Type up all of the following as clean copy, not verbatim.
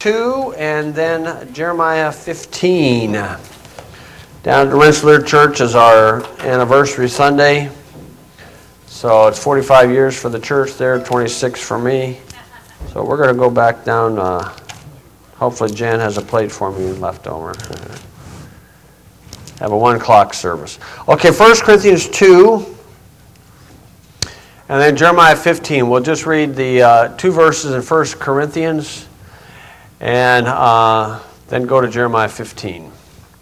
2 and then Jeremiah 15. Down at the Rensselaer Church is our anniversary Sunday. So it's 45 years for the church there, 26 for me. So we're going to go back down. Hopefully Jan has a plate for me left over. Have a 1 o'clock service. Okay, 1 Corinthians 2 and then Jeremiah 15. We'll just read the 2 verses in 1 Corinthians and then go to Jeremiah 15.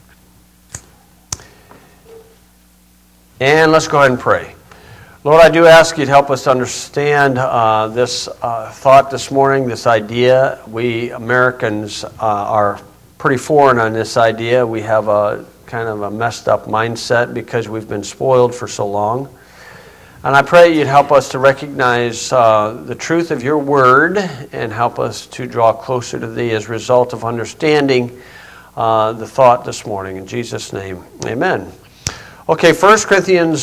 And let's go ahead and pray. Lord, I do ask you to help us understand this thought this morning, this idea. We Americans are pretty foreign on this idea. We have a kind of a messed up mindset because we've been spoiled for so long. And I pray you'd help us to recognize the truth of your word and help us to draw closer to thee as a result of understanding the thought this morning. In Jesus' name, amen. Okay, 1 Corinthians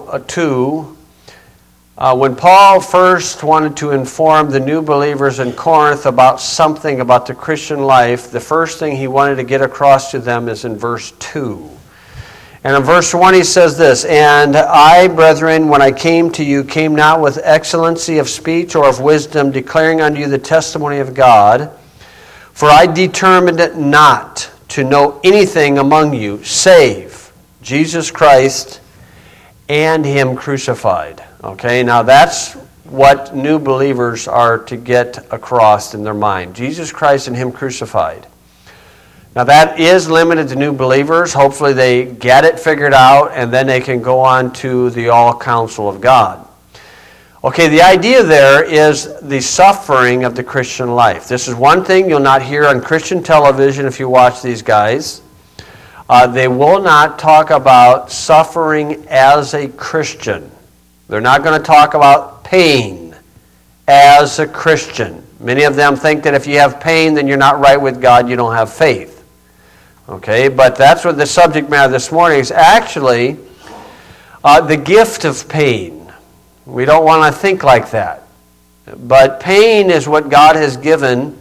2. When Paul first wanted to inform the new believers in Corinth about something about the Christian life, the first thing he wanted to get across to them is in verse 2. And in verse 1 he says this, "And I, brethren, when I came to you, came not with excellency of speech or of wisdom, declaring unto you the testimony of God. For I determined not to know anything among you, save Jesus Christ and Him crucified." Okay, now that's what new believers are to get across in their mind. Jesus Christ and Him crucified. Now that is limited to new believers. Hopefully they get it figured out and then they can go on to the all counsel of God. Okay, the idea there is the suffering of the Christian life. This is one thing you'll not hear on Christian television if you watch these guys. They will not talk about suffering as a Christian. They're not going to talk about pain as a Christian. Many of them think that if you have pain, then you're not right with God, you don't have faith. Okay, but that's what the subject matter this morning is actually the gift of pain. We don't want to think like that. But pain is what God has given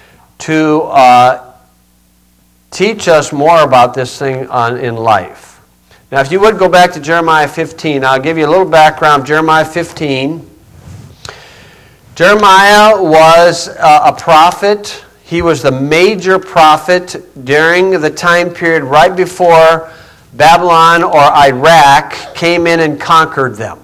to teach us more about this thing in life. Now, if you would go back to Jeremiah 15, I'll give you a little background of Jeremiah 15. Jeremiah was a prophet. He was the major prophet during the time period right before Babylon or Iraq came in and conquered them.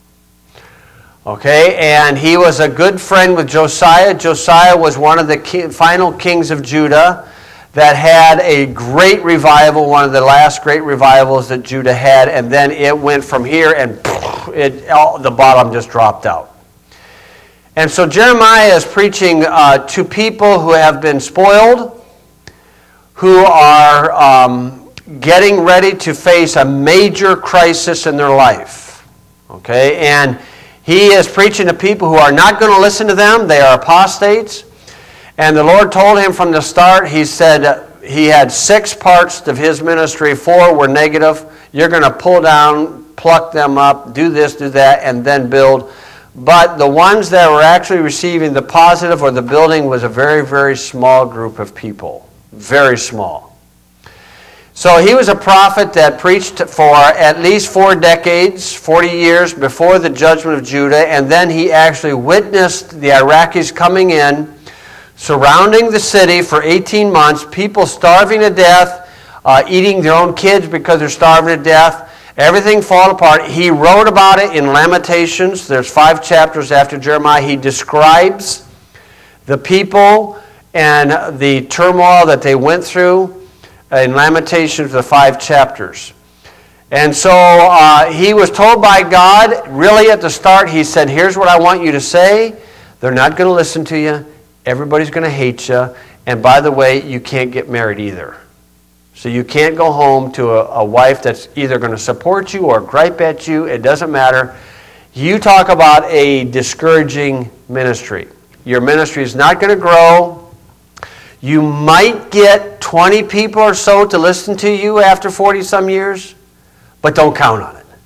Okay, and he was a good friend with Josiah. Josiah was one of the final kings of Judah that had a great revival, one of the last great revivals that Judah had, and then it went from here and the bottom just dropped out. And so Jeremiah is preaching to people who have been spoiled, who are getting ready to face a major crisis in their life. Okay, and he is preaching to people who are not going to listen to them. They are apostates. And the Lord told him from the start, he said he had 6 parts of his ministry. 4 were negative. You're going to pull down, pluck them up, do this, do that, and then build. But the ones that were actually receiving the positive or the building was a very, very small group of people. Very small. So he was a prophet that preached for at least 4 decades, 40 years before the judgment of Judah, and then he actually witnessed the Iraqis coming in, surrounding the city for 18 months, people starving to death, eating their own kids because they're starving to death. Everything falling apart. He wrote about it in Lamentations. There's 5 chapters after Jeremiah. He describes the people and the turmoil that they went through in Lamentations, the 5 chapters. And so he was told by God, really at the start, he said, here's what I want you to say. They're not going to listen to you. Everybody's going to hate you. And by the way, you can't get married either. So you can't go home to a wife that's either going to support you or gripe at you. It doesn't matter. You talk about a discouraging ministry. Your ministry is not going to grow. You might get 20 people or so to listen to you after 40-some years, but don't count on it.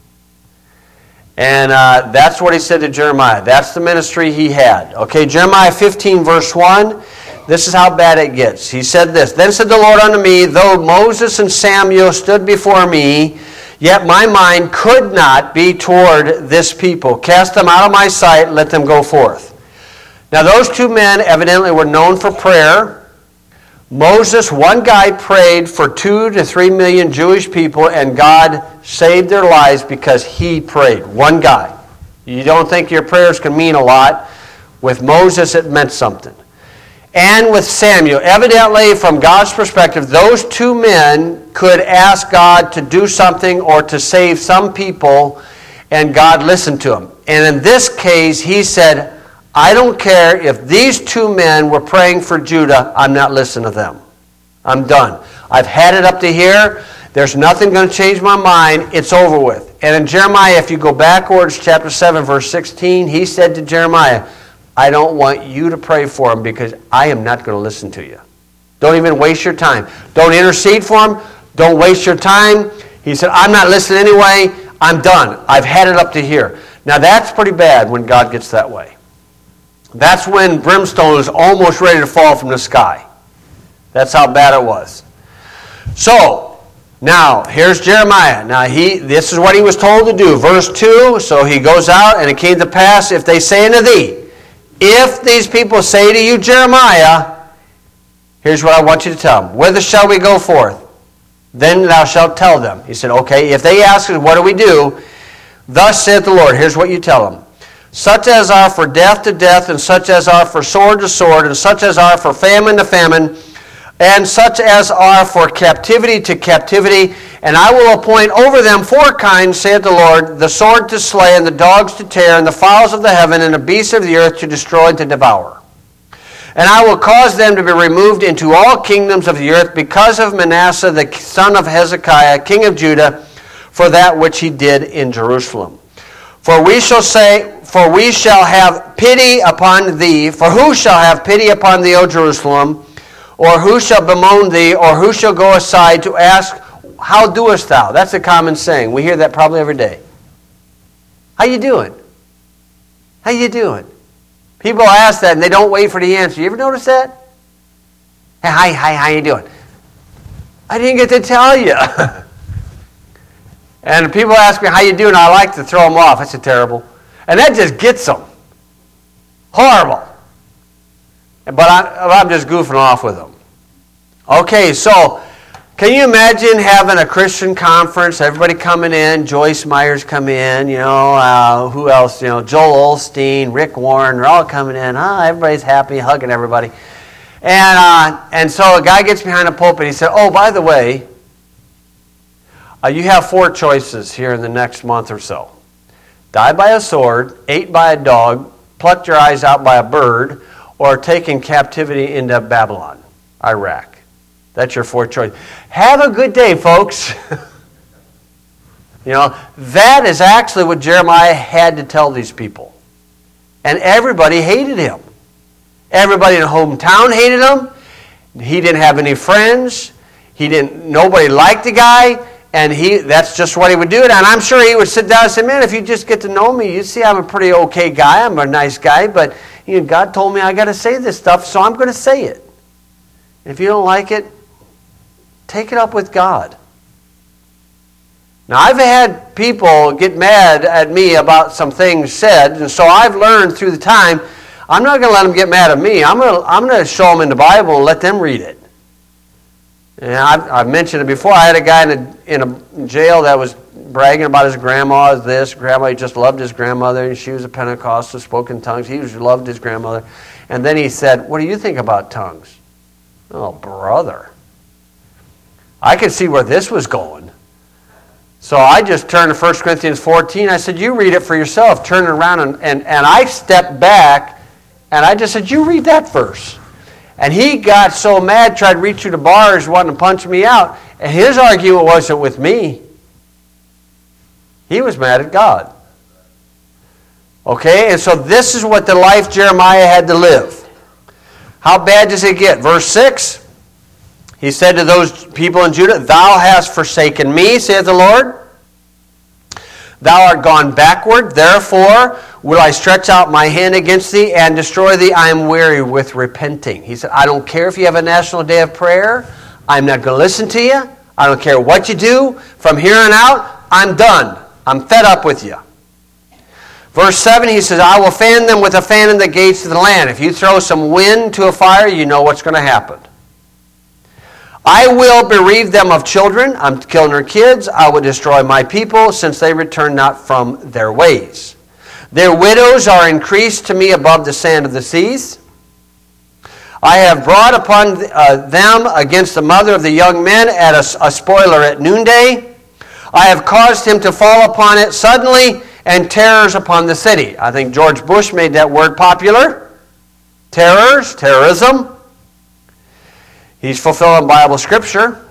And that's what he said to Jeremiah. That's the ministry he had. Okay, Jeremiah 15, verse 1. this is how bad it gets. He said this, "Then said the Lord unto me, though Moses and Samuel stood before me, yet my mind could not be toward this people. Cast them out of my sight, let them go forth." Now those two men evidently were known for prayer. Moses, one guy prayed for 2 to 3 million Jewish people, and God saved their lives because he prayed. One guy. You don't think your prayers can mean a lot. With Moses, it meant something. And with Samuel, evidently from God's perspective, those two men could ask God to do something or to save some people, and God listened to them. And in this case, he said, I don't care if these two men were praying for Judah, I'm not listening to them. I'm done. I've had it up to here. There's nothing going to change my mind. It's over with. And in Jeremiah, if you go backwards, chapter 7, verse 16, he said to Jeremiah, I don't want you to pray for them because I am not going to listen to you. Don't even waste your time. Don't intercede for them. Don't waste your time. He said, I'm not listening anyway. I'm done. I've had it up to here. Now that's pretty bad when God gets that way. That's when brimstone is almost ready to fall from the sky. That's how bad it was. So, now, here's Jeremiah. Now, this is what he was told to do. Verse 2, so he goes out, and it came to pass, if they say unto thee, if these people say to you, Jeremiah, here's what I want you to tell them. Whither shall we go forth? Then thou shalt tell them. He said, okay, if they ask us, what do we do? Thus saith the Lord. Here's what you tell them. Such as are for death to death, and such as are for sword to sword, and such as are for famine to famine, and such as are for captivity to captivity, and I will appoint over them 4 kinds, saith the Lord, the sword to slay, and the dogs to tear, and the fowls of the heaven, and the beasts of the earth to destroy and to devour. And I will cause them to be removed into all kingdoms of the earth because of Manasseh the son of Hezekiah, king of Judah, for that which he did in Jerusalem. For we shall have pity upon thee, for who shall have pity upon thee, O Jerusalem? Or who shall bemoan thee, or who shall go aside to ask, how doest thou? That's a common saying. We hear that probably every day. How you doing? How you doing? People ask that and they don't wait for the answer. You ever notice that? Hey, hi, how you doing? I didn't get to tell you. And people ask me, how you doing? I like to throw them off. That's terrible. And that just gets them. Horrible. But I'm just goofing off with them. Okay, so can you imagine having a Christian conference, everybody coming in, Joyce Myers come in, who else, Joel Osteen, Rick Warren, they're all coming in. Everybody's happy, hugging everybody. And so a guy gets behind the pulpit, he said, oh, by the way, you have 4 choices here in the next month or so. Die by a sword, ate by a dog, plucked your eyes out by a bird, or taken captivity into Babylon, Iraq. That's your 4th choice. Have a good day, folks. That is actually what Jeremiah had to tell these people. And everybody hated him. Everybody in the hometown hated him. He didn't have any friends. Nobody liked the guy. And that's just what he would do. And I'm sure he would sit down and say, man, if you just get to know me, you see I'm a pretty okay guy. I'm a nice guy. But God told me I got to say this stuff, so I'm going to say it. If you don't like it, take it up with God. Now, I've had people get mad at me about some things said, and so I've learned through the time, I'm not going to let them get mad at me. I'm going to show them in the Bible and let them read it. And I've mentioned it before. I had a guy in a jail that was bragging about his grandma, he just loved his grandmother, and she was a Pentecostal, spoke in tongues. He loved his grandmother. And then he said, what do you think about tongues? Oh, brother. I could see where this was going. So I just turned to 1 Corinthians 14. I said, you read it for yourself. Turn it around, and I stepped back, and I just said, you read that verse. And he got so mad, tried to reach through the bars, wanting to punch me out. And his argument wasn't with me. He was mad at God. Okay, and so this is what the life Jeremiah had to live. How bad does it get? Verse 6, he said to those people in Judah, thou hast forsaken me, saith the Lord. Thou art gone backward, therefore will I stretch out my hand against thee and destroy thee? I am weary with repenting. He said, I don't care if you have a national day of prayer. I'm not going to listen to you. I don't care what you do. From here on out, I'm done. I'm fed up with you. Verse 7, he says, I will fan them with a fan in the gates of the land. If you throw some wind to a fire, you know what's going to happen. I will bereave them of children. I'm killing their kids. I will destroy my people, since they return not from their ways. Their widows are increased to me above the sand of the seas. I have brought upon them against the mother of the young men at a spoiler at noonday. I have caused him to fall upon it suddenly, and terrors upon the city. I think George Bush made that word popular. Terrors, terrorism. He's fulfilling Bible scripture.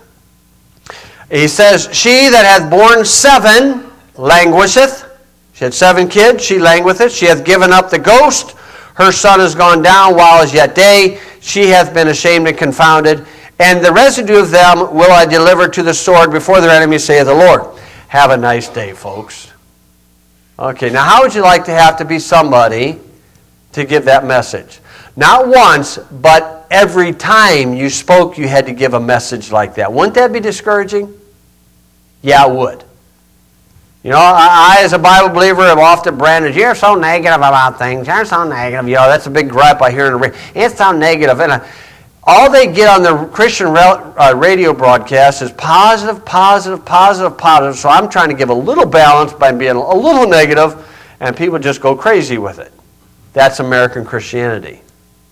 He says, she that hath borne 7 languisheth. She had 7 kids, she languisheth. She hath given up the ghost. Her son is gone down while is yet day. She hath been ashamed and confounded. And the residue of them will I deliver to the sword before their enemies, saith the Lord. Have a nice day, folks. Okay, now how would you like to have to be somebody to give that message? Not once, but every time you spoke, you had to give a message like that. Wouldn't that be discouraging? Yeah, it would. You know, I as a Bible believer am often branded, you're so negative about things. You're so negative. You know, that's a big gripe I hear in the radio. It's so negative. And all they get on the Christian radio broadcast is positive, positive, positive, positive. So I'm trying to give a little balance by being a little negative, and people just go crazy with it. That's American Christianity.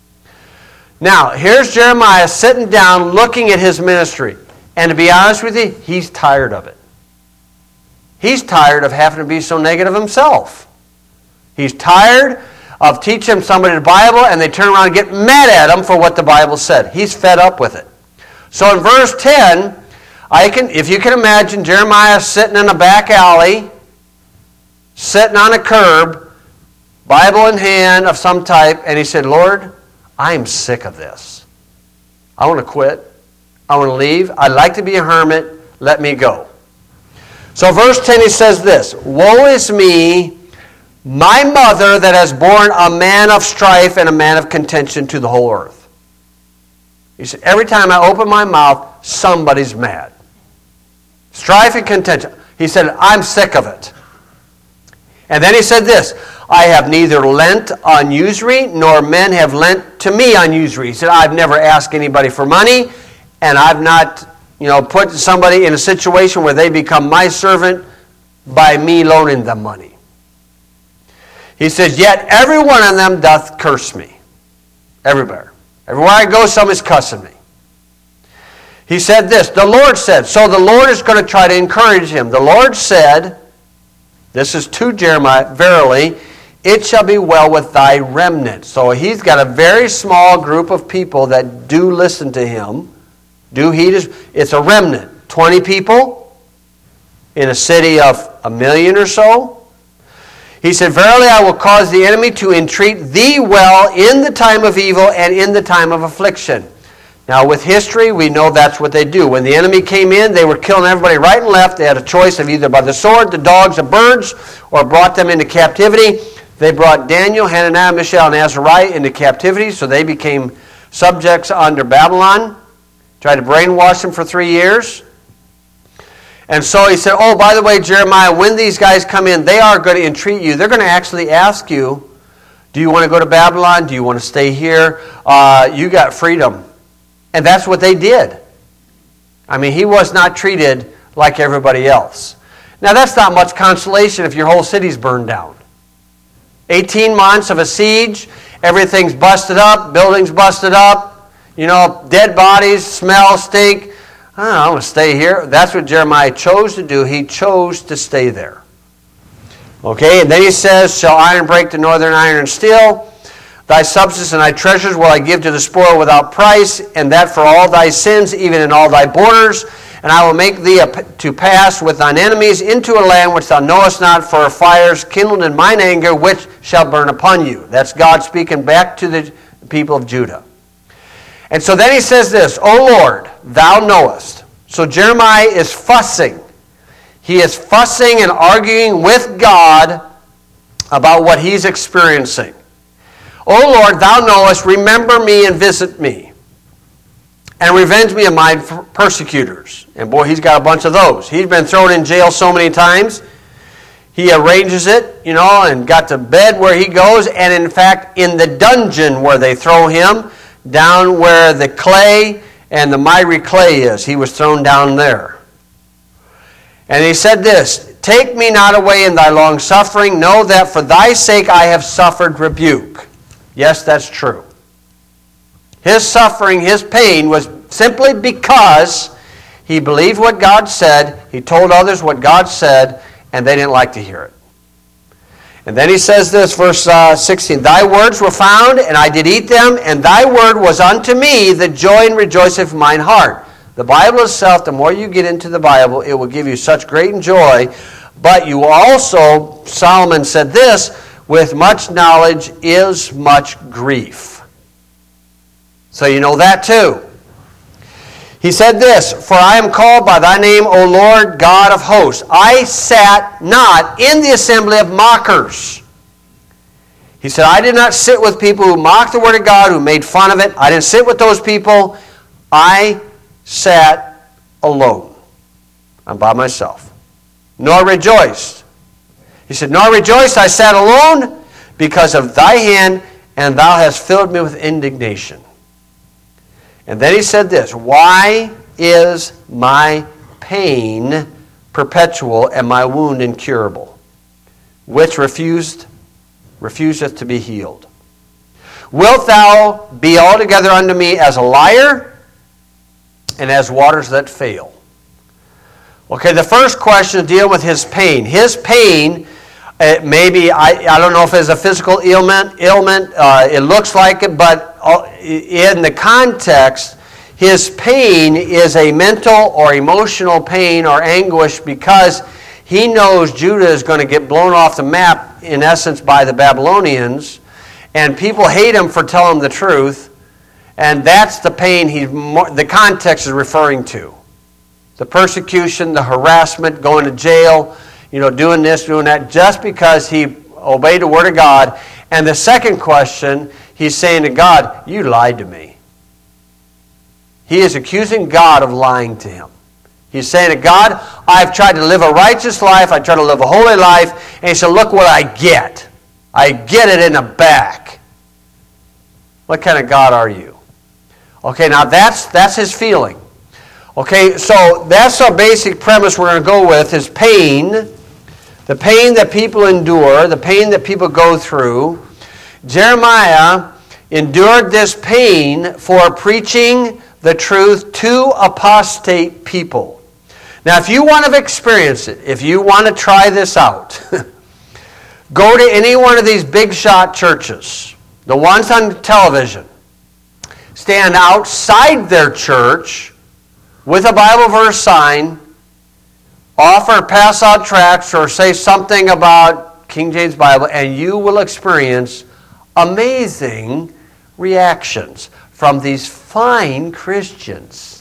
Now, here's Jeremiah sitting down looking at his ministry. And to be honest with you, he's tired of it. He's tired of having to be so negative himself. He's tired of teaching somebody the Bible, and they turn around and get mad at him for what the Bible said. He's fed up with it. So in verse 10, if you can imagine Jeremiah sitting in a back alley, sitting on a curb, Bible in hand of some type, and he said, Lord, I'm sick of this. I want to quit. I want to leave. I'd like to be a hermit. Let me go. So verse 10, he says this, woe is me, my mother that has borne a man of strife and a man of contention to the whole earth. He said, every time I open my mouth, somebody's mad. Strife and contention. He said, I'm sick of it. And then he said this, I have neither lent on usury, nor men have lent to me on usury. He said, I've never asked anybody for money, and I've not, put somebody in a situation where they become my servant by me loaning them money. He says, yet every one of them doth curse me. Everywhere. Everywhere I go, somebody's cussing me. He said this, the Lord said, so the Lord is going to try to encourage him. The Lord said, this is to Jeremiah, verily, it shall be well with thy remnant. So he's got a very small group of people that do listen to him. It's a remnant. 20 people in a city of 1 million or so. He said, verily I will cause the enemy to entreat thee well in the time of evil and in the time of affliction. Now with history, we know that's what they do. When the enemy came in, they were killing everybody right and left. They had a choice of either by the sword, the dogs, the birds, or brought them into captivity. They brought Daniel, Hananiah, Mishael, and Azariah into captivity, so they became subjects under Babylon. Tried to brainwash them for 3 years. And so he said, oh, by the way, Jeremiah, when these guys come in, they are going to entreat you. They're going to actually ask you, do you want to go to Babylon? Do you want to stay here? You got freedom. And that's what they did. I mean, he was not treated like everybody else. Now, that's not much consolation if your whole city's burned down. 18 months of a siege, everything's busted up, buildings busted up, dead bodies, smell, stink. I want to stay here. That's what Jeremiah chose to do. He chose to stay there. Okay, and then he says, shall iron break the northern iron and steel? Thy substance and thy treasures will I give to the spoil without price, and that for all thy sins, even in all thy borders. And I will make thee to pass with thine enemies into a land which thou knowest not, for fires kindled in mine anger, which shall burn upon you. That's God speaking back to the people of Judah. And so then he says this, O Lord, thou knowest. So Jeremiah is fussing. He is fussing and arguing with God about what he's experiencing. O Lord, thou knowest, remember me and visit me, and revenge me of my persecutors. And boy, he's got a bunch of those. He's been thrown in jail so many times. He arranges it, and got to bed where he goes, and in fact, in the dungeon where they throw him, down where the clay and the miry clay is, he was thrown down there. And he said this, take me not away in thy long suffering. Know that for thy sake I have suffered rebuke. Yes, that's true. His suffering, his pain was simply because he believed what God said. He told others what God said, and they didn't like to hear it. And then he says this, verse 16, thy words were found, and I did eat them, and thy word was unto me the joy and rejoicing of mine heart. The Bible itself, the more you get into the Bible, it will give you such great joy. But you also, Solomon said this, with much knowledge is much grief. So you know that too. He said this, for I am called by thy name, O Lord God of hosts. I sat not in the assembly of mockers. He said, I did not sit with people who mocked the word of God, who made fun of it. I didn't sit with those people. I sat alone. I'm by myself. Nor rejoiced. He said, nor rejoiced, I sat alone because of thy hand, and thou hast filled me with indignation. And then he said this, why is my pain perpetual and my wound incurable, which refuseth to be healed? Wilt thou be altogether unto me as a liar, and as waters that fail? Okay, the first question deals with his pain. His pain, maybe, I don't know if it's a physical ailment. It looks like it, but in the context, his pain is a mental or emotional pain or anguish because he knows Judah is going to get blown off the map, in essence, by the Babylonians, and people hate him for telling the truth. And that's the pain the context is referring to. The persecution, the harassment, going to jail, doing this, doing that, just because he obeyed the word of God. And the second question, he's saying to God, you lied to me. He is accusing God of lying to him. He's saying to God, I've tried to live a righteous life, I tried to live a holy life, and he said, look what I get. I get it in the back. What kind of God are you? Okay, now that's his feeling. Okay, so that's our basic premise we're going to go with, is pain. The pain that people endure, the pain that people go through. Jeremiah endured this pain for preaching the truth to apostate people. Now, if you want to experience it, if you want to try this out, go to any one of these big shot churches, the ones on television. Stand outside their church with a Bible verse sign, offer, pass out tracts, or say something about King James Bible, and you will experience amazing reactions from these fine Christians.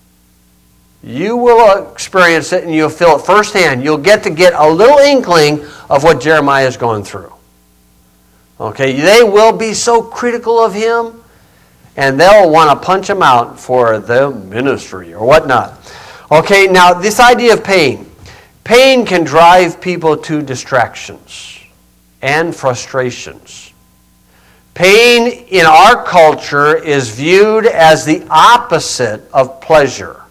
You will experience it and you'll feel it firsthand. You'll get a little inkling of what Jeremiah is going through. Okay, they will be so critical of him, and they'll want to punch him out for the ministry or whatnot. Okay, now this idea of pain. Pain can drive people to distractions and frustrations. Pain in our culture is viewed as the opposite of pleasure.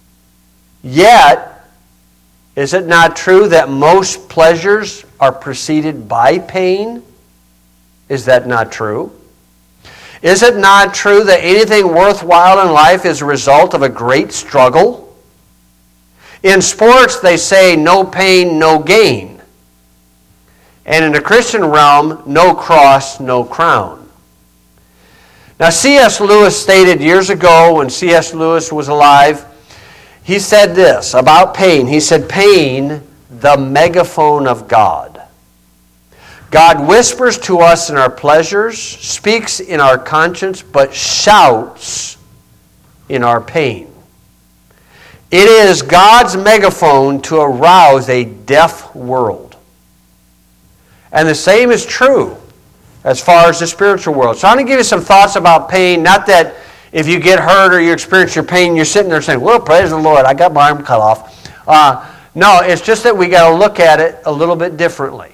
Yet, is it not true that most pleasures are preceded by pain? Is that not true? Is it not true that anything worthwhile in life is a result of a great struggle? In sports, they say no pain, no gain. And in the Christian realm, no cross, no crown. Now, C.S. Lewis stated years ago, when C.S. Lewis was alive, he said this about pain. He said, pain, the megaphone of God. God whispers to us in our pleasures, speaks in our conscience, but shouts in our pain. It is God's megaphone to arouse a deaf world. And the same is true as far as the spiritual world. So I'm going to give you some thoughts about pain. Not that if you get hurt or you experience your pain, you're sitting there saying, well, praise the Lord, I got my arm cut off. No, it's just that we got to look at it a little bit differently.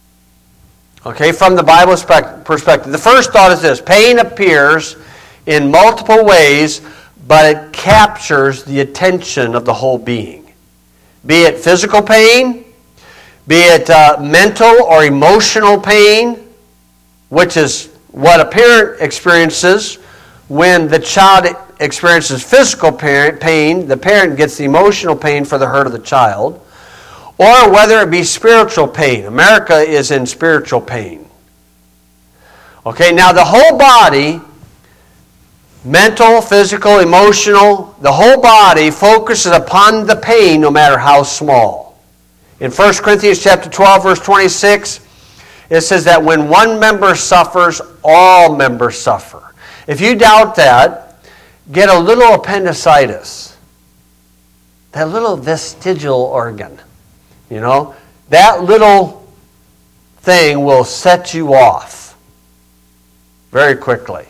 Okay, from the Bible's perspective. The first thought is this: pain appears in multiple ways, but it captures the attention of the whole being. Be it physical pain, be it mental or emotional pain, which is what a parent experiences when the child experiences physical pain, the parent gets the emotional pain for the hurt of the child, or whether it be spiritual pain. America is in spiritual pain. Okay, now the whole body, mental, physical, emotional, the whole body focuses upon the pain no matter how small. In 1 Corinthians chapter 12, verse 26, it says that when one member suffers, all members suffer. If you doubt that, get a little appendicitis, that little vestigial organ. You know, that little thing will set you off very quickly.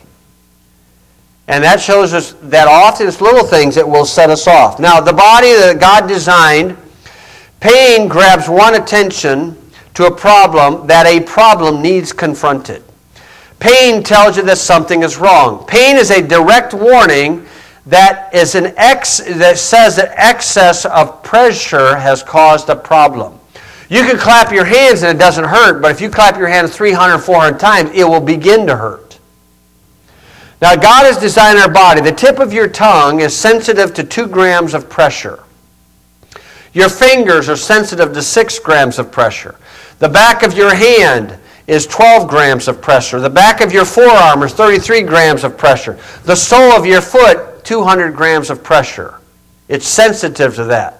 And that shows us that often it's little things that will set us off. Now, the body that God designed, pain grabs one attention to a problem that a problem needs confronted. Pain tells you that something is wrong. Pain is a direct warning that says that excess of pressure has caused a problem. You can clap your hands and it doesn't hurt, but if you clap your hands 300, 400 times, it will begin to hurt. Now, God has designed our body. The tip of your tongue is sensitive to 2 grams of pressure. Your fingers are sensitive to 6 grams of pressure. The back of your hand is 12 grams of pressure. The back of your forearm is 33 grams of pressure. The sole of your foot, 200 grams of pressure. It's sensitive to that.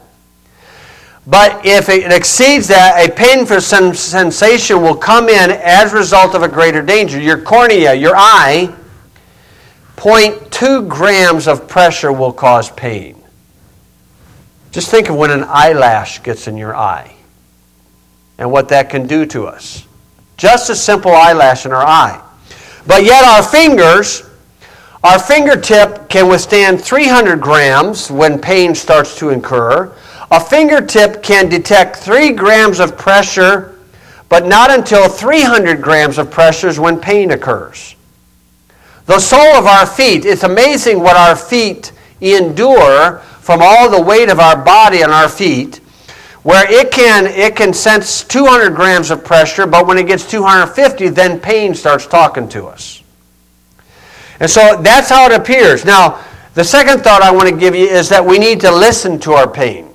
But if it exceeds that, a painful sensation will come in as a result of a greater danger. Your cornea, your eye, 0.2 grams of pressure will cause pain. Just think of when an eyelash gets in your eye and what that can do to us. Just a simple eyelash in our eye. But yet our fingertip can withstand 300 grams when pain starts to incur. A fingertip can detect 3 grams of pressure, but not until 300 grams of pressure is when pain occurs. The sole of our feet, it's amazing what our feet endure from all the weight of our body on our feet, where it can sense 200 grams of pressure, but when it gets 250, then pain starts talking to us. And so that's how it appears. Now, the second thought I want to give you is that we need to listen to our pain.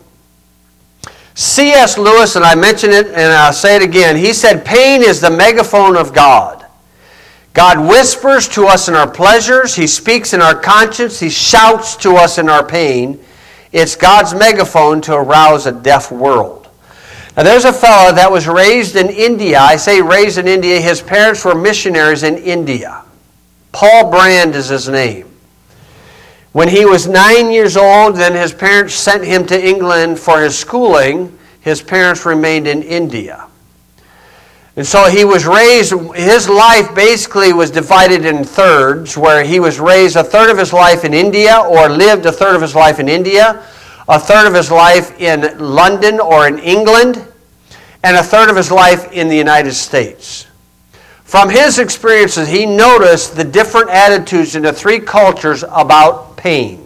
C.S. Lewis, and I mentioned it and I'll say it again, he said, pain is the megaphone of God. God whispers to us in our pleasures. He speaks in our conscience. He shouts to us in our pain. It's God's megaphone to arouse a deaf world. Now, there's a fellow that was raised in India. I say raised in India. His parents were missionaries in India. Paul Brand is his name. When he was 9 years old, then his parents sent him to England for his schooling. His parents remained in India. And so he was raised, his life basically was divided in thirds, where he was raised a third of his life in India, or lived a third of his life in India, a third of his life in London or in England, and a third of his life in the United States. From his experiences, he noticed the different attitudes in the 3 cultures about pain.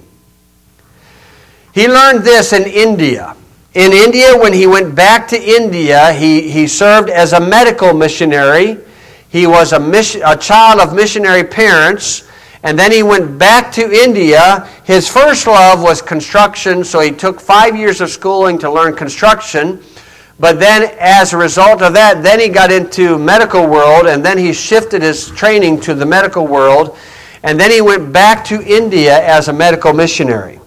He learned this in India. In India, when he went back to India, he served as a medical missionary. He was a child of missionary parents. And then he went back to India. His first love was construction, so he took 5 years of schooling to learn construction. But then as a result of that, then he got into medical world, and then he shifted his training to the medical world. And then he went back to India as a medical missionary.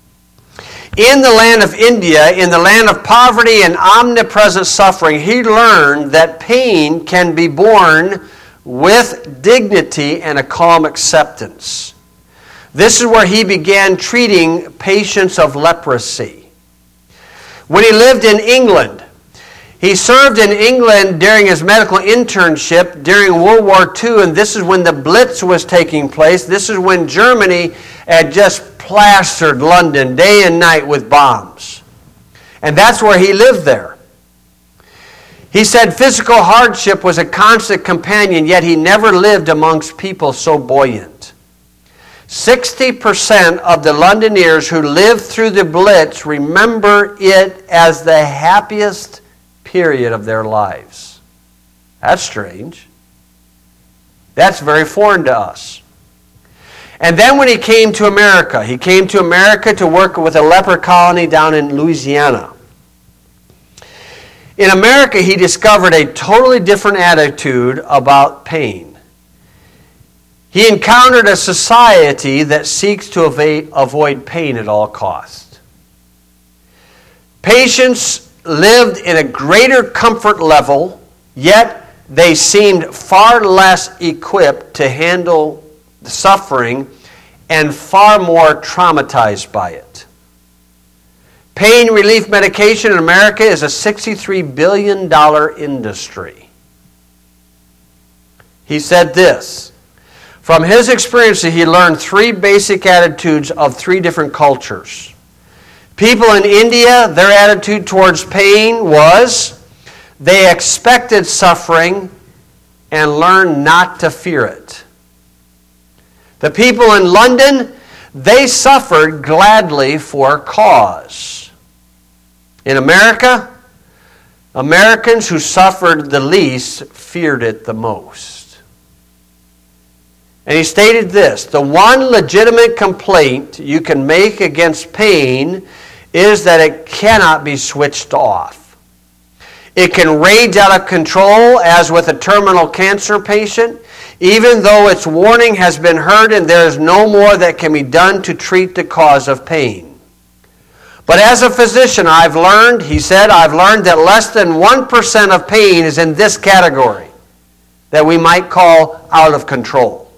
In the land of India, in the land of poverty and omnipresent suffering, he learned that pain can be borne with dignity and a calm acceptance. This is where he began treating patients of leprosy. When he lived in England, He served in England during his medical internship during World War II, and this is when the Blitz was taking place. This is when Germany had just plastered London day and night with bombs. And that's where he lived there. He said physical hardship was a constant companion, yet he never lived amongst people so buoyant. 60% of the Londoners who lived through the Blitz remember it as the happiest period of their lives. That's strange. That's very foreign to us. And then when he came to America to work with a leper colony down in Louisiana. In America, he discovered a totally different attitude about pain. He encountered a society that seeks to avoid pain at all costs. Patients lived in a greater comfort level, yet they seemed far less equipped to handle the suffering and far more traumatized by it. Pain relief medication in America is a $63 billion industry. He said this. From his experience, he learned three basic attitudes of three different cultures. People in India, their attitude towards pain was they expected suffering and learned not to fear it. The people in London, they suffered gladly for cause. In America, Americans who suffered the least feared it the most. And he stated this, the one legitimate complaint you can make against pain is that it cannot be switched off. It can rage out of control, as with a terminal cancer patient, even though its warning has been heard and there is no more that can be done to treat the cause of pain. But as a physician, I've learned that less than 1% of pain is in this category that we might call out of control.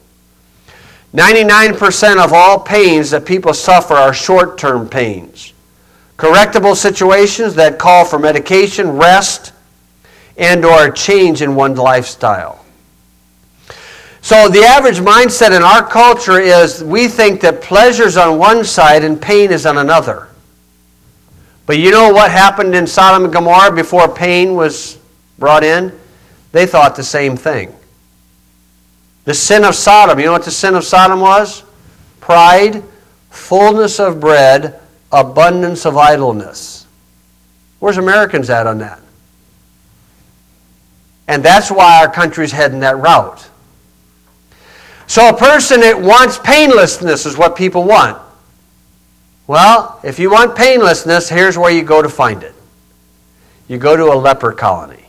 99% of all pains that people suffer are short-term pains. Correctable situations that call for medication, rest, and or a change in one's lifestyle. So the average mindset in our culture is we think that pleasure is on one side and pain is on another. But you know what happened in Sodom and Gomorrah before pain was brought in? They thought the same thing. The sin of Sodom, you know what the sin of Sodom was? Pride, fullness of bread, abundance of idleness. Where's Americans at on that? And that's why our country's heading that route. So a person that wants painlessness is what people want. Well, if you want painlessness, here's where you go to find it. You go to a leper colony.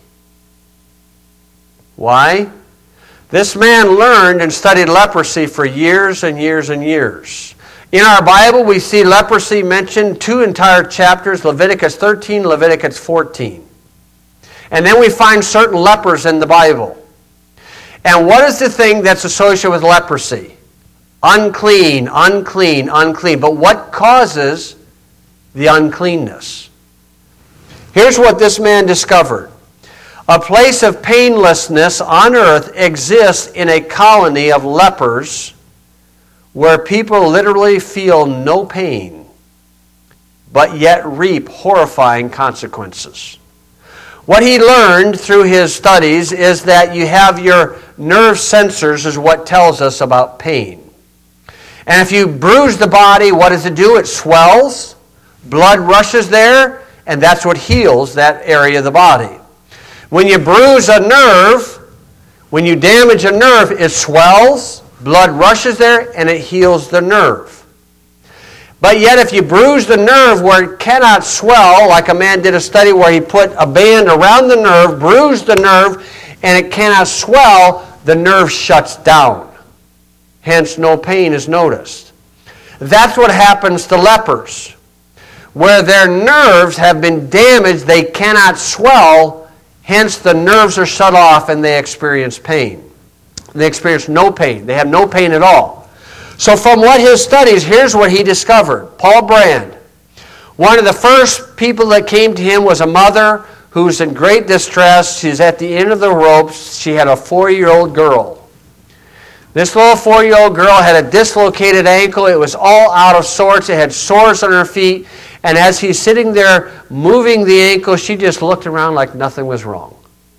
Why? This man learned and studied leprosy for years and years and years. In our Bible, we see leprosy mentioned 2 entire chapters, Leviticus 13, Leviticus 14. And then we find certain lepers in the Bible. And what is the thing that's associated with leprosy? Unclean, unclean, unclean. But what causes the uncleanness? Here's what this man discovered. A place of painlessness on earth exists in a colony of lepers where people literally feel no pain, but yet reap horrifying consequences. What he learned through his studies is that you have your nerve sensors is what tells us about pain. And if you bruise the body, what does it do? It swells, blood rushes there, and that's what heals that area of the body. When you bruise a nerve, when you damage a nerve, it swells, blood rushes there, and it heals the nerve. But yet if you bruise the nerve where it cannot swell, like a man did a study where he put a band around the nerve, bruised the nerve, and it cannot swell, the nerve shuts down. Hence, no pain is noticed. That's what happens to lepers. Where their nerves have been damaged, they cannot swell, hence the nerves are shut off and they experience pain. They experience no pain. They have no pain at all. So from what his studies, here's what he discovered. Paul Brand, one of the first people that came to him was a mother who's in great distress. She's at the end of the rope. She had a 4-year-old girl. This little 4-year-old girl had a dislocated ankle. It was all out of sorts. It had sores on her feet. And as he's sitting there moving the ankle, she just looked around like nothing was wrong.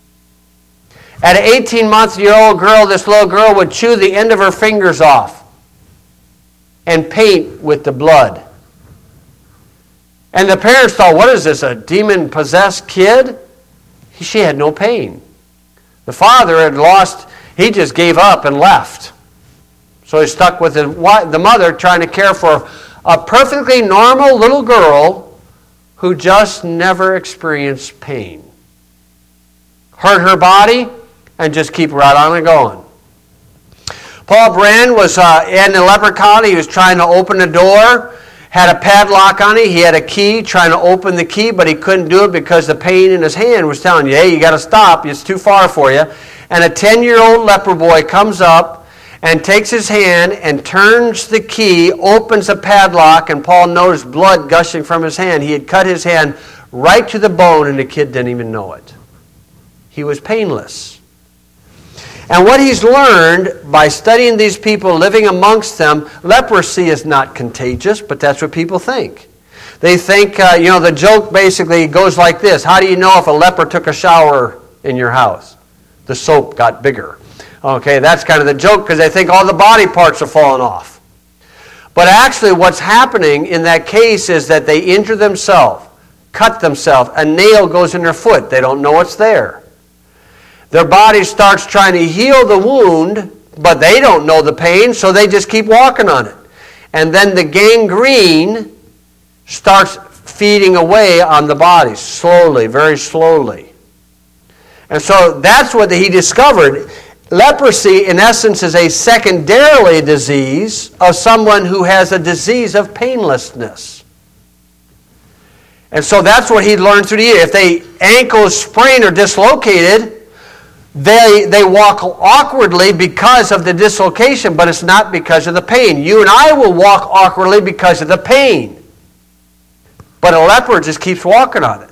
At an 18-month-old girl, this little girl would chew the end of her fingers off and paint with the blood. And the parents thought, what is this, a demon-possessed kid? She had no pain. The father had lost, he just gave up and left. So he stuck with the mother trying to care for a perfectly normal little girl who just never experienced pain. Hurt her body and just keep right on and going. Paul Brand was in the leper colony. He was trying to open the door, had a padlock on it. He had a key trying to open the key, but he couldn't do it because the pain in his hand was telling you, hey, you got to stop. It's too far for you. And a 10-year-old leper boy comes up and takes his hand and turns the key, opens a padlock, and Paul noticed blood gushing from his hand. He had cut his hand right to the bone, and the kid didn't even know it. He was painless. And what he's learned by studying these people, living amongst them, leprosy is not contagious, but that's what people think. They think, the joke basically goes like this. How do you know if a leper took a shower in your house? The soap got bigger. Okay, that's kind of the joke because they think all the body parts are falling off. But actually what's happening in that case is that they injure themselves, cut themselves, a nail goes in their foot. They don't know it's there. Their body starts trying to heal the wound, but they don't know the pain, so they just keep walking on it. And then the gangrene starts feeding away on the body, slowly, very slowly. And so that's what he discovered. Leprosy, in essence, is a secondarily disease of someone who has a disease of painlessness. And so that's what he learned through the year. If they ankles sprained or dislocated, they walk awkwardly because of the dislocation, but it's not because of the pain. You and I will walk awkwardly because of the pain. But a leper just keeps walking on it.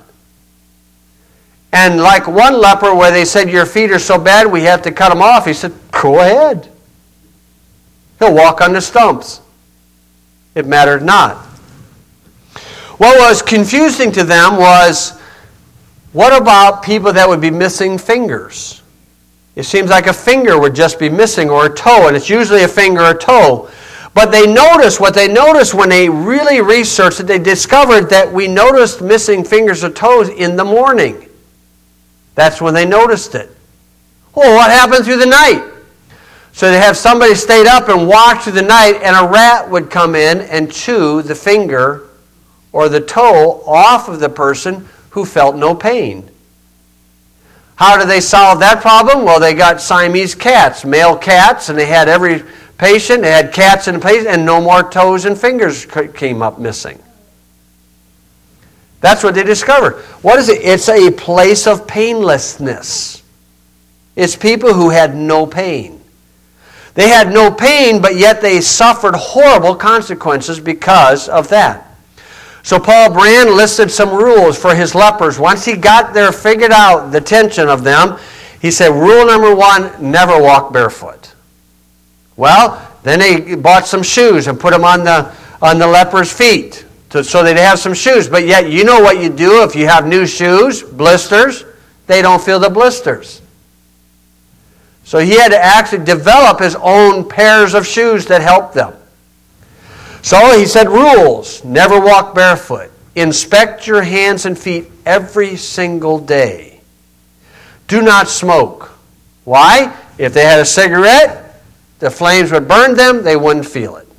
And like one leper where they said, your feet are so bad we have to cut them off. He said, go ahead. He'll walk on the stumps. It mattered not. What was confusing to them was, what about people that would be missing fingers? It seems like a finger would just be missing, or a toe, and it's usually a finger or toe. But what they noticed when they really researched it, they discovered that we noticed missing fingers or toes in the morning. That's when they noticed it. Oh, what happened through the night? So they have somebody stayed up and watch through the night, and a rat would come in and chew the finger or the toe off of the person who felt no pain. How did they solve that problem? Well, they got Siamese cats, male cats, and they had every patient, they had cats in the patient, and no more toes and fingers came up missing. That's what they discovered. What is it? It's a place of painlessness. It's people who had no pain. They had no pain, but yet they suffered horrible consequences because of that. So Paul Brand listed some rules for his lepers. Once he got there, figured out the tension of them, he said, rule number 1, never walk barefoot. Well, then they bought some shoes and put them on the leper's feet so they'd have some shoes. But yet, you know what you do if you have new shoes, blisters, they don't feel the blisters. So he had to actually develop his own pairs of shoes that helped them. So he said rules, never walk barefoot. Inspect your hands and feet every single day. Do not smoke. Why? If they had a cigarette, the flames would burn them, they wouldn't feel it.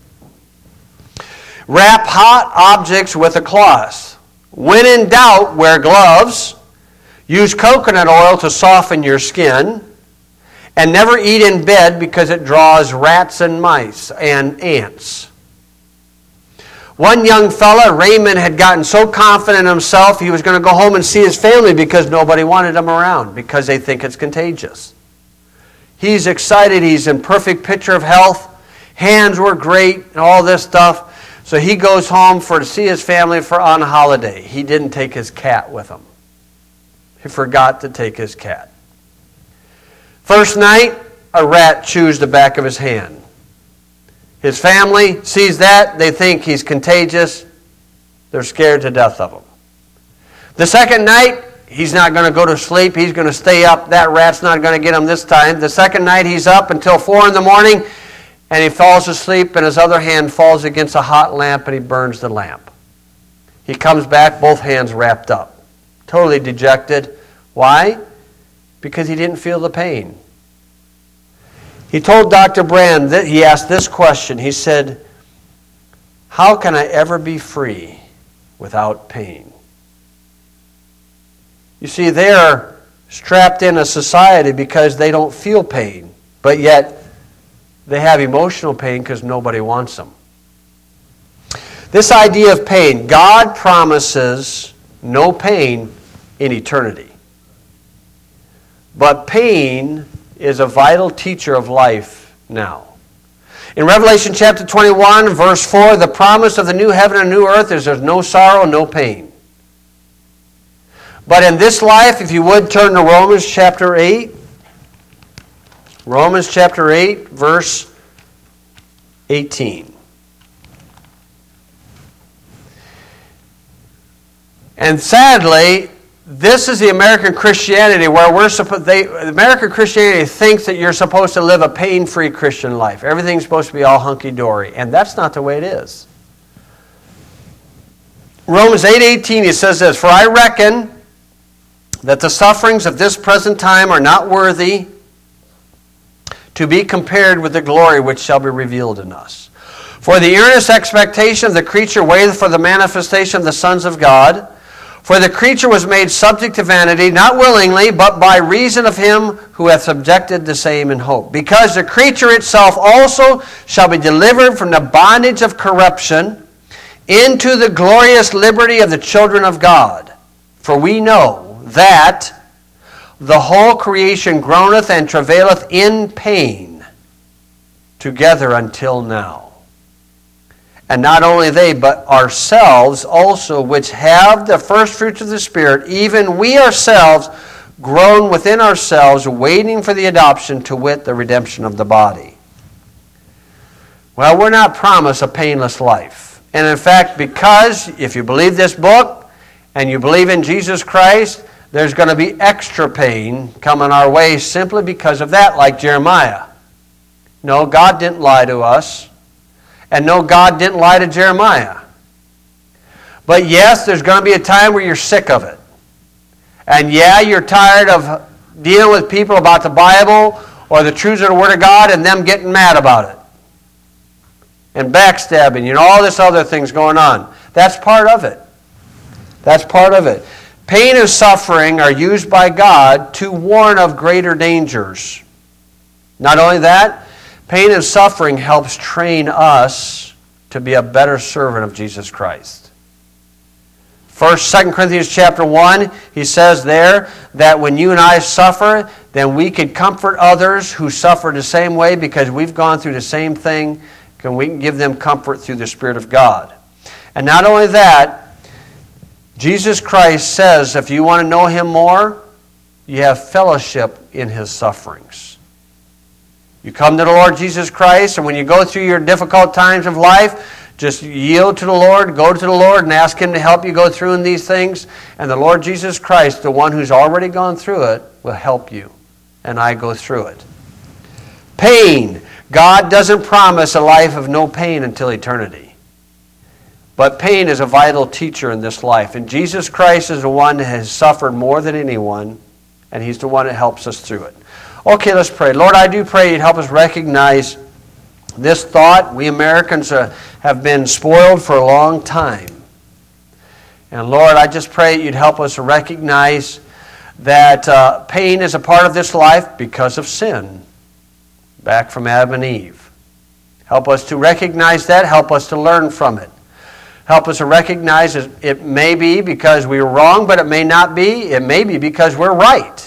Wrap hot objects with a cloth. When in doubt, wear gloves. Use coconut oil to soften your skin. And never eat in bed because it draws rats and mice and ants. One young fella, Raymond, had gotten so confident in himself he was going to go home and see his family because nobody wanted him around because they think it's contagious. He's excited. He's in perfect picture of health. Hands were great and all this stuff. So he goes home to see his family on holiday. He didn't take his cat with him. he forgot to take his cat. First night, a rat chews the back of his hand. His family sees that. They think he's contagious. They're scared to death of him. The second night, he's not going to go to sleep. He's going to stay up. That rat's not going to get him this time. The second night, he's up until 4 in the morning, and he falls asleep, and his other hand falls against a hot lamp, and he burns the lamp. He comes back, both hands wrapped up, totally dejected. Why? Because he didn't feel the pain. He told Dr. Brand that he asked this question. He said, "How can I ever be free without pain?" You see, they're strapped in a society because they don't feel pain, but yet they have emotional pain because nobody wants them. This idea of pain, God promises no pain in eternity. But pain is a vital teacher of life now. In Revelation chapter 21, verse 4, the promise of the new heaven and new earth is there's no sorrow, no pain. But in this life, if you would turn to Romans chapter 8. Romans chapter 8, verse 18. And sadly, this is the American Christianity where American Christianity thinks that you're supposed to live a pain-free Christian life. Everything's supposed to be all hunky-dory. And that's not the way it is. Romans 8:18, he says this, "For I reckon that the sufferings of this present time are not worthy to be compared with the glory which shall be revealed in us. For the earnest expectation of the creature waiteth for the manifestation of the sons of God. For the creature was made subject to vanity, not willingly, but by reason of him who hath subjected the same in hope. Because the creature itself also shall be delivered from the bondage of corruption into the glorious liberty of the children of God. For we know that the whole creation groaneth and travaileth in pain together until now. And not only they, but ourselves also, which have the first fruits of the Spirit, even we ourselves groan within ourselves, waiting for the adoption, to wit, the redemption of the body." Well, we're not promised a painless life. And in fact, because if you believe this book and you believe in Jesus Christ, there's going to be extra pain coming our way simply because of that, like Jeremiah. No, God didn't lie to us. And no, God didn't lie to Jeremiah. But yes, there's going to be a time where you're sick of it. And yeah, you're tired of dealing with people about the Bible or the truths of the Word of God and them getting mad about it. And backstabbing, all this other things going on. That's part of it. That's part of it. Pain and suffering are used by God to warn of greater dangers. Not only that, pain and suffering helps train us to be a better servant of Jesus Christ. 2 Corinthians chapter 1, he says there that when you and I suffer, then we can comfort others who suffer the same way because we've gone through the same thing, and we can give them comfort through the Spirit of God. And not only that, Jesus Christ says if you want to know Him more, you have fellowship in His sufferings. You come to the Lord Jesus Christ, and when you go through your difficult times of life, just yield to the Lord, go to the Lord, and ask Him to help you go through in these things. And the Lord Jesus Christ, the one who's already gone through it, will help you. And I go through it. Pain. God doesn't promise a life of no pain until eternity. But pain is a vital teacher in this life. And Jesus Christ is the one that has suffered more than anyone, and He's the one that helps us through it. Okay, let's pray. Lord, I do pray You'd help us recognize this thought. We Americans have been spoiled for a long time. And Lord, I just pray You'd help us to recognize that pain is a part of this life because of sin, back from Adam and Eve. Help us to recognize that. Help us to learn from it. Help us to recognize it may be because we were wrong, but it may not be. It may be because we're right.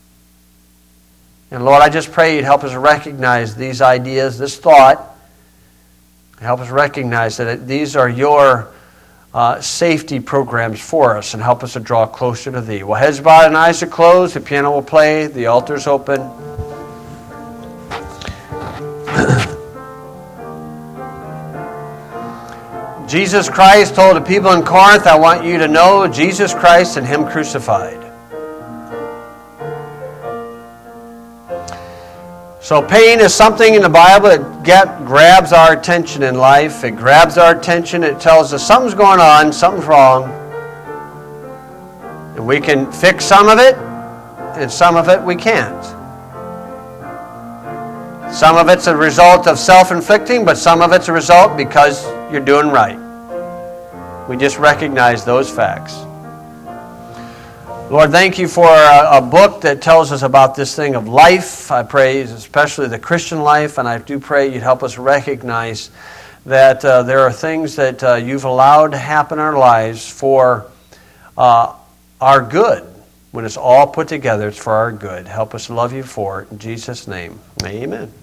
And Lord, I just pray You'd help us recognize these ideas, this thought. Help us recognize that these are Your safety programs for us and help us to draw closer to Thee. Well, heads bowed and eyes are closed. The piano will play. The altar's open. Jesus Christ told the people in Corinth, I want you to know Jesus Christ and Him crucified. So pain is something in the Bible that grabs our attention in life. It grabs our attention. It tells us something's going on, something's wrong. And we can fix some of it, and some of it we can't. Some of it's a result of self-inflicting, but some of it's a result because you're doing right. We just recognize those facts. Lord, thank you for a book that tells us about this thing of life. I pray especially the Christian life, and I do pray you'd help us recognize that there are things that you've allowed to happen in our lives for our good. When it's all put together, it's for our good. Help us love you for it. In Jesus' name, amen.